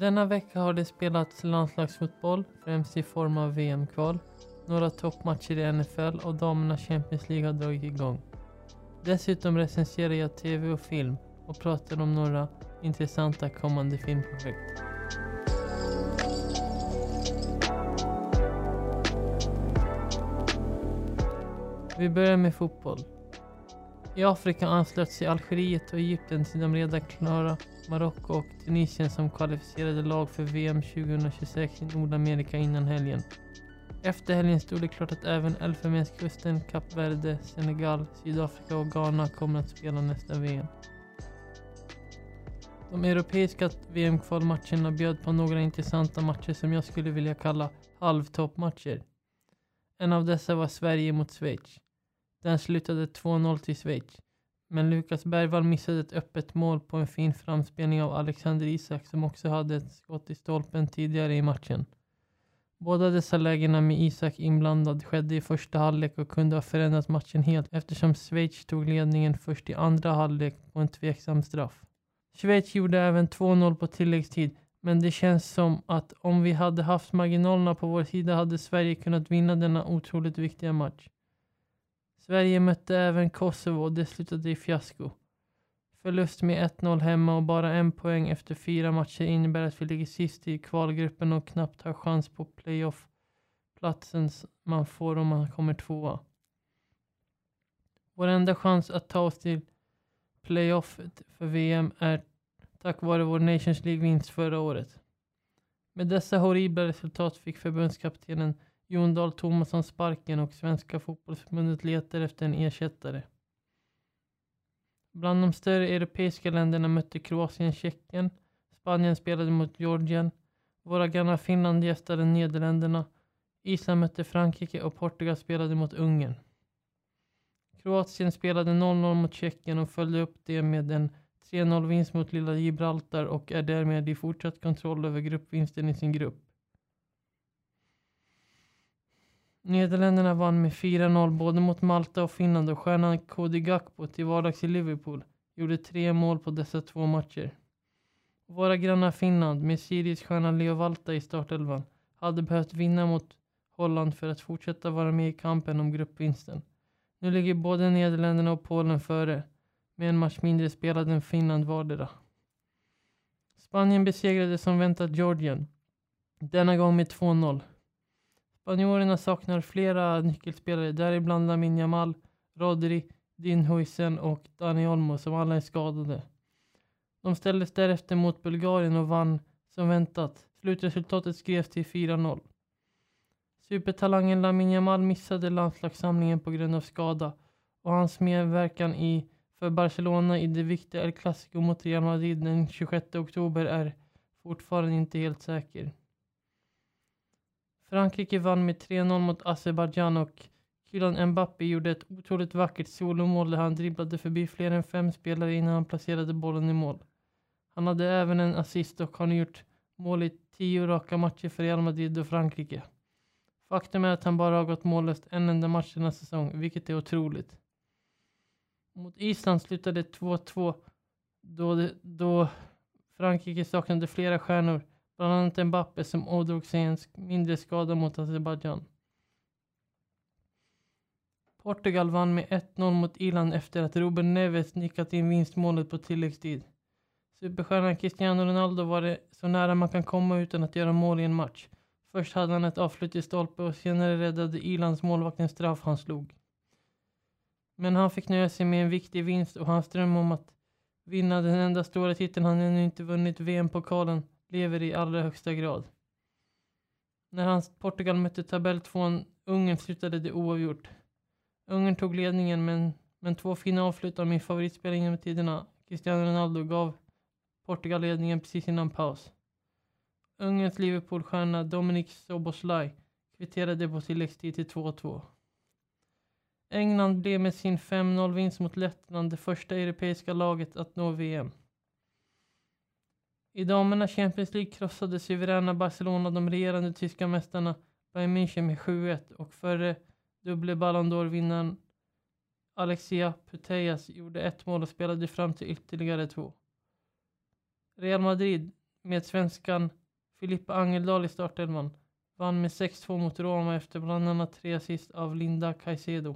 Denna vecka har det spelats landslagsfotboll, främst i form av VM-kval, några toppmatcher i NFL och damernas Champions League har dragit igång. Dessutom recenserar jag tv och film och pratar om några intressanta kommande filmprojekt. Vi börjar med fotboll. I Afrika anslöt sig Algeriet och Egypten till de redan klara Marocko och Tunisien som kvalificerade lag för VM 2026 i Nordamerika innan helgen. Efter helgen stod det klart att även Elfenbenskusten, Kap Verde, Senegal, Sydafrika och Ghana kommer att spela nästa VM. De europeiska VM-kvalmatcherna bjöd på några intressanta matcher som jag skulle vilja kalla halvtoppmatcher. En av dessa var Sverige mot Schweiz. Den slutade 2-0 till Schweiz. Men Lukas Bergvall missade ett öppet mål på en fin framspelning av Alexander Isak som också hade ett skott i stolpen tidigare i matchen. Båda dessa lägena med Isak inblandad skedde i första halvlek och kunde ha förändrat matchen helt eftersom Schweiz tog ledningen först i andra halvlek på en tveksam straff. Schweiz gjorde även 2-0 på tilläggstid, men det känns som att om vi hade haft marginalerna på vår sida hade Sverige kunnat vinna denna otroligt viktiga match. Sverige mötte även Kosovo och det slutade i fiasko. Förlust med 1-0 hemma och bara 1 poäng efter 4 matcher innebär att vi ligger sist i kvalgruppen och knappt har chans på playoff-platsen man får om man kommer tvåa. Vår enda chans att ta oss till playoff för VM är tack vare vår Nations League-vinst förra året. Med dessa horribla resultat fick förbundskaptenen Jon Dahl Tomasson sparken och Svenska fotbollsförbundet letar efter en ersättare. Bland de större europeiska länderna mötte Kroatien Tjeckien, Spanien spelade mot Georgien, våra grannar Finland gästade Nederländerna, Island mötte Frankrike och Portugal spelade mot Ungern. Kroatien spelade 0-0 mot Tjeckien och följde upp det med en 3-0-vinst mot lilla Gibraltar och är därmed i fortsatt kontroll över gruppvinsten i sin grupp. Nederländerna vann med 4-0 både mot Malta och Finland och stjärnan Cody Gakpo till vardags i Liverpool gjorde 3 mål på dessa 2 matcher. Våra grannar Finland med Sirius stjärna Leo Valta i startelvan hade behövt vinna mot Holland för att fortsätta vara med i kampen om gruppvinsten. Nu ligger både Nederländerna och Polen före med en match mindre spelad än Finland vardera. Spanien besegrade som väntat Georgien, denna gång med 2-0. Spanjorerna saknar flera nyckelspelare, däribland Lamine Yamal, Rodri, Dean Huijsen och Dani Olmo som alla är skadade. De ställdes därefter mot Bulgarien och vann som väntat. Slutresultatet skrevs till 4-0. Supertalangen Lamine Yamal missade landslagssamlingen på grund av skada och hans medverkan för Barcelona i det viktiga El Clasico mot Real Madrid den 26 oktober är fortfarande inte helt säker. Frankrike vann med 3-0 mot Azerbaijan och Kylian Mbappé gjorde ett otroligt vackert solomål där han dribblade förbi fler än 5 spelare innan han placerade bollen i mål. Han hade även en assist och har gjort mål i 10 raka matcher för Real Madrid och Frankrike. Faktum är att han bara har gått mållöst en enda match denna säsong, vilket är otroligt. Mot Island slutade 2-2 då Frankrike saknade flera stjärnor, bland annat Mbappé som ådrog sig en mindre skada mot Azerbaijan. Portugal vann med 1-0 mot Irland efter att Ruben Neves nickat in vinstmålet på tilläggstid. Superstjärnan Cristiano Ronaldo var det så nära man kan komma utan att göra mål i en match. Först hade han ett avslut i stolpe och senare räddade Irlands målvakt en straff han slog. Men han fick nöja sig med en viktig vinst och hans dröm om att vinna den enda stora titeln han ännu inte vunnit, VM-pokalen, lever i allra högsta grad. När hans Portugal mötte tabelltvåan Ungern slutade det oavgjort. Ungern tog ledningen men 2 fina avslut av min favoritspelare genom tiderna, Cristiano Ronaldo, gav Portugal ledningen precis innan paus. Ungerns Liverpool-stjärna Dominik Szoboszlai kvitterade på tilläggstid till 2-2. England blev med sin 5-0-vinst mot Lettland det första europeiska laget att nå VM. I damerna Champions League krossade suveräna Barcelona de regerande tyska mästarna Bayern München med 7-1 och före dubbel Ballon d'Or-vinnaren Alexia Putellas gjorde 1 mål och spelade fram till ytterligare 2. Real Madrid med svenskan Filippa Angeldal i startelvan. Vann med 6-2 mot Roma efter bland annat 3 assist av Linda Caicedo.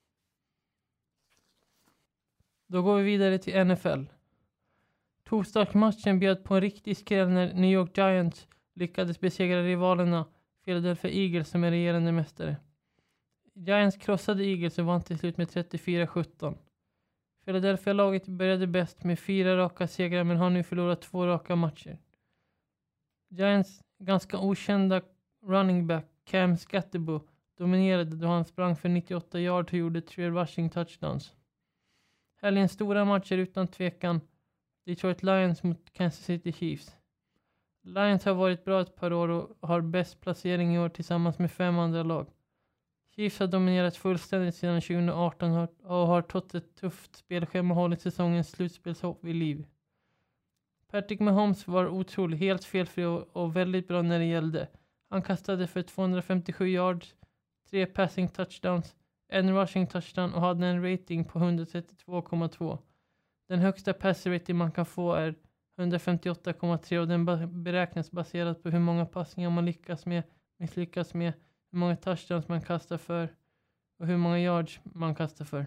Då går vi vidare till NFL. Torsdagsmatchen bjöd på en riktig skräll när New York Giants lyckades besegra rivalerna Philadelphia Eagles som är regerande mästare. Giants krossade Eagles och vann till slut med 34-17. Philadelphia-laget började bäst med 4 raka segrar men har nu förlorat 2 raka matcher. Giants ganska okända running back Cam Skattebo dominerade då han sprang för 98 yards och gjorde 3 rushing touchdowns. Helgens stora matcher utan tvekan Detroit Lions mot Kansas City Chiefs. Lions har varit bra ett par år och har bäst placering i år tillsammans med 5 andra lag. Chiefs har dominerat fullständigt sedan 2018 och har trots ett tufft spelschema hållit säsongens slutspelshopp vid liv. Patrick Mahomes var otrolig, helt felfri och väldigt bra när det gällde. Han kastade för 257 yards, 3 passing touchdowns, 1 rushing touchdown och hade en rating på 132,2. Den högsta passer rating man kan få är 158,3 och den beräknas baserat på hur många passningar man misslyckas med, hur många touchdowns man kastar för och hur många yards man kastar för.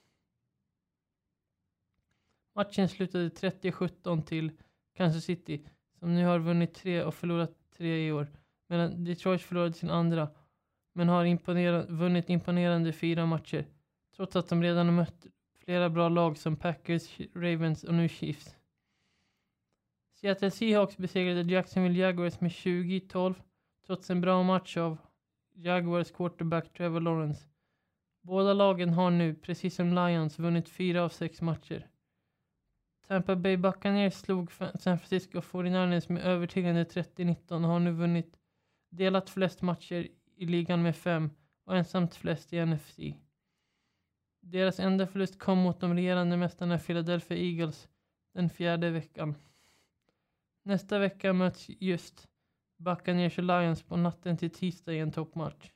Matchen slutade 30-17 till Kansas City som nu har vunnit 3 och förlorat 3 i år. Medan Detroit förlorade sin andra men har vunnit imponerande 4 matcher. Trots att de redan har mött flera bra lag som Packers, Ravens och nu Chiefs. Seattle Seahawks besegrade Jacksonville Jaguars med 20-12 trots en bra match av Jaguars quarterback Trevor Lawrence. Båda lagen har nu, precis som Lions, vunnit 4 av 6 matcher. Tampa Bay Buccaneers slog San Francisco 49ers med övertygande 30-19 och har nu vunnit delat flest matcher i ligan med 5 och ensamt flest i NFC. Deras enda förlust kom mot de regerande mästarna Philadelphia Eagles den 4:e veckan. Nästa vecka möts just Buccaneers och Lions på natten till tisdag i en toppmatch.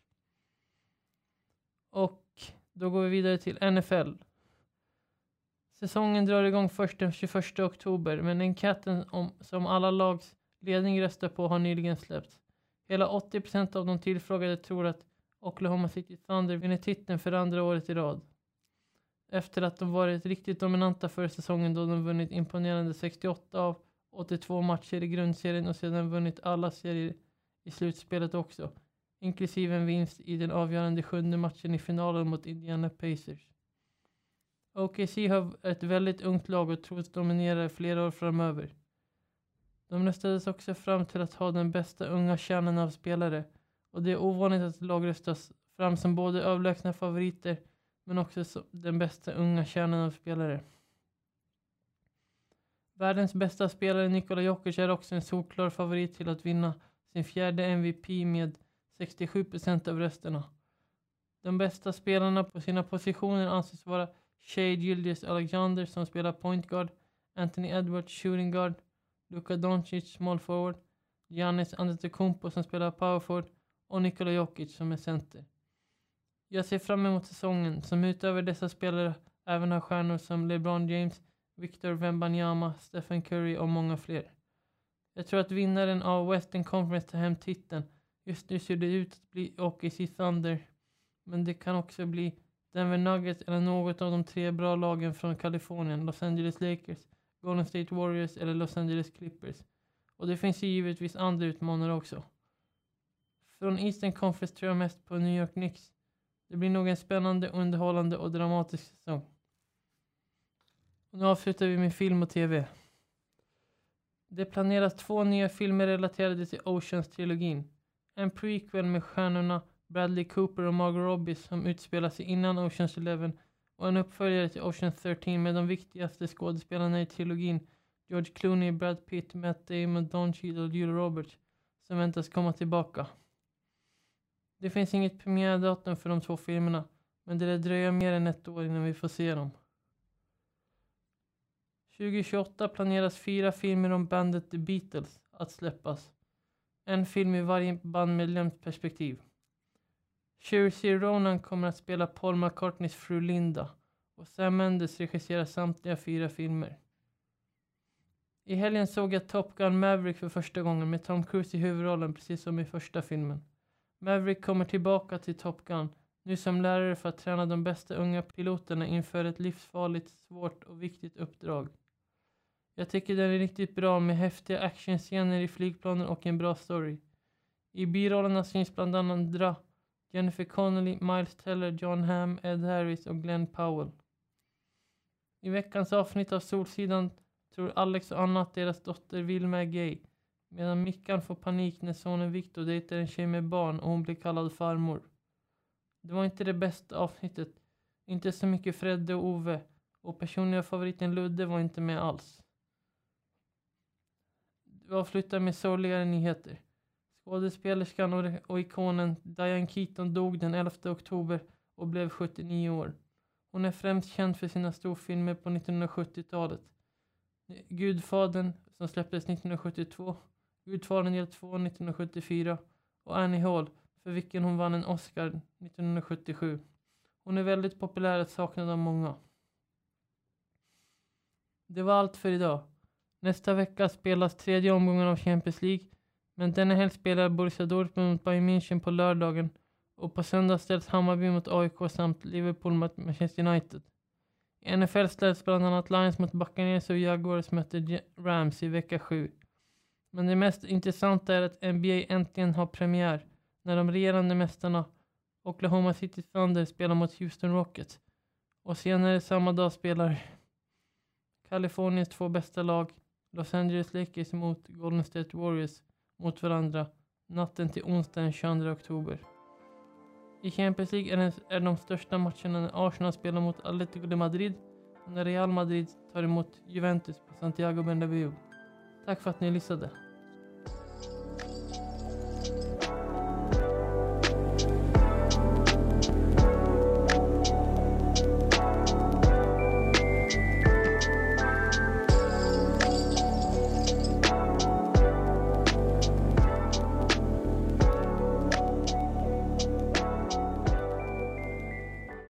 Och då går vi vidare till NFL. Säsongen drar igång först den 21 oktober men enkäten som alla lags ledning röstar på har nyligen släppts. Hela 80% av de tillfrågade tror att Oklahoma City Thunder vinner titeln för andra året i rad. Efter att de varit riktigt dominanta för säsongen då de vunnit imponerande 68 av 82 matcher i grundserien och sedan vunnit alla serier i slutspelet också. Inklusive en vinst i den avgörande 7:e matchen i finalen mot Indiana Pacers. OKC har ett väldigt ungt lag och tros dominera flera år framöver. De röstades också fram till att ha den bästa unga kärnan av spelare och det är ovanligt att lag röstas fram som både överlägsna favoriter men också som den bästa unga kärnan av spelare. Världens bästa spelare Nikola Jokic är också en solklar favorit till att vinna sin 4:e MVP med 67% av rösterna. De bästa spelarna på sina positioner anses vara Shai Gilgeous-Alexander som spelar point guard, Anthony Edwards shooting guard, Luka Doncic small forward, Giannis Antetokounmpo som spelar power forward och Nikola Jokic som är center. Jag ser fram emot säsongen som utöver dessa spelare även har stjärnor som LeBron James, Victor Wembanyama, Stephen Curry och många fler. Jag tror att vinnaren av Western Conference tar hem titeln. Just nu ser det ut att bli OKC Thunder, men det kan också bli Denver Nuggets eller något av de 3 bra lagen från Kalifornien, Los Angeles Lakers, Golden State Warriors eller Los Angeles Clippers. Och det finns ju givetvis andra utmanare också. Från Eastern Conference tror jag mest på New York Knicks. Det blir nog en spännande, underhållande och dramatisk säsong. Och nu avslutar vi med film och tv. Det planeras 2 nya filmer relaterade till Oceans-trilogin. En prequel med stjärnorna Bradley Cooper och Margot Robbie som utspelar sig innan Oceans 11 och en uppföljare till Oceans 13 med de viktigaste skådespelarna i trilogin George Clooney, Brad Pitt, Matt Damon, Don Cheadle och Julia Roberts som väntas komma tillbaka. Det finns inget premiärdatum för de 2 filmerna men det dröjer mer än 1 år innan vi får se dem. 2028 planeras 4 filmer om bandet The Beatles att släppas. En film i varje bandmedlems perspektiv. Saoirse Ronan kommer att spela Paul McCartneys fru Linda och Sam Mendes regisserar samtliga 4 filmer. I helgen såg jag Top Gun Maverick för första gången med Tom Cruise i huvudrollen, precis som i första filmen. Maverick kommer tillbaka till Top Gun, nu som lärare för att träna de bästa unga piloterna inför ett livsfarligt, svårt och viktigt uppdrag. Jag tycker den är riktigt bra med häftiga actionscener i flygplanen och en bra story. I birollerna syns bland andra Jennifer Connelly, Miles Teller, John Hamm, Ed Harris och Glenn Powell. I veckans avsnitt av Solsidan tror Alex och Anna att deras dotter Vilma är gay, medan Mickan får panik när sonen Victor dejtar en tjej med barn och hon blir kallad farmor. Det var inte det bästa avsnittet, inte så mycket Fredde och Ove, och personliga favoriten Ludde var inte med alls. Vi avslutar med sorgligare nyheter. Skådespelerskan och ikonen Diane Keaton dog den 11 oktober och blev 79 år. Hon är främst känd för sina storfilmer på 1970-talet. Gudfadern som släpptes 1972, Gudfadern del 2 1974 och Annie Hall för vilken hon vann en Oscar 1977. Hon är väldigt populär och saknad av många. Det var allt för idag. Nästa vecka spelas tredje omgången av Champions League, men denna helg spelar Borussia Dortmund mot Bayern München på lördagen och på söndag ställs Hammarby mot AIK samt Liverpool mot Manchester United. I NFL ställs bland annat Lions mot Buccaneers och Jaguars möter Rams i vecka 7. Men det mest intressanta är att NBA äntligen har premiär när de regerande mästarna Oklahoma City Thunder spelar mot Houston Rockets. Och senare samma dag spelar Kaliforniens två bästa lag, Los Angeles Lakers mot Golden State Warriors, mot varandra natten till onsdag den 22 oktober. I Champions League är de största matcherna när Arsenal spelar mot Atletico de Madrid och när Real Madrid tar emot Juventus på Santiago Bernabéu. Tack för att ni lyssnade.